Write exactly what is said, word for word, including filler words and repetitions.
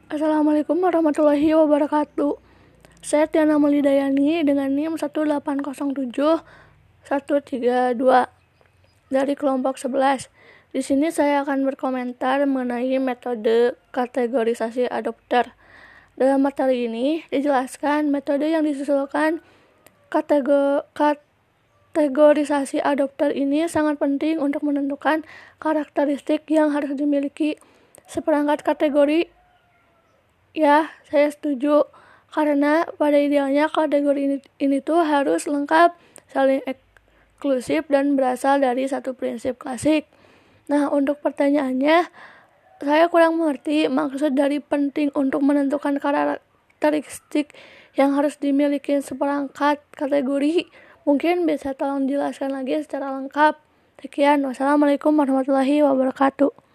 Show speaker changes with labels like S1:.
S1: Assalamualaikum warahmatullahi wabarakatuh. Saya Tiana Melidayani dengan N I M satu delapan nol tujuh satu tiga dua dari kelompok sebelas. Di sini saya akan berkomentar mengenai metode kategorisasi adopter. Dalam materi ini dijelaskan metode yang disusulkan kategori kategorisasi adopter ini sangat penting untuk menentukan karakteristik yang harus dimiliki seperangkat kategori. Ya, saya setuju. Karena pada idealnya kategori ini, ini tuh harus lengkap, saling eksklusif, dan berasal dari satu prinsip klasik. Nah, untuk pertanyaannya, saya kurang mengerti maksud dari penting untuk menentukan karakteristik yang harus dimiliki seperangkat kategori. Mungkin bisa tolong jelaskan lagi secara lengkap. Sekian, wassalamualaikum warahmatullahi wabarakatuh.